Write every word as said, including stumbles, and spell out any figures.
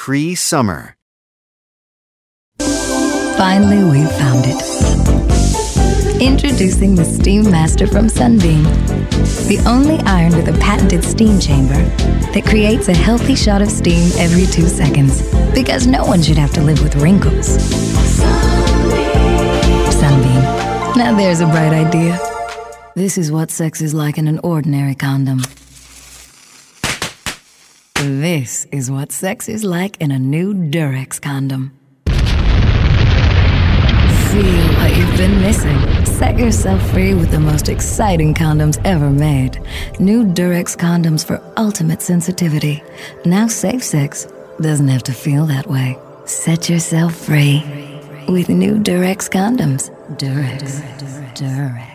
Cree Summer. Finally, we found it. Introducing the Steam Master from Sunbeam, the only iron with a patented steam chamber that creates a healthy shot of steam every two seconds, because no one should have to live with wrinkles. Sunbeam. Now there's a bright idea. This is what sex is like in an ordinary condom. This is what sex is like in a new Durex condom. Feel what you've been missing. Set yourself free with the most exciting condoms ever made. New Durex condoms for ultimate sensitivity. Now safe sex doesn't have to feel that way. Set yourself free with new Durex condoms. Durex. Durex.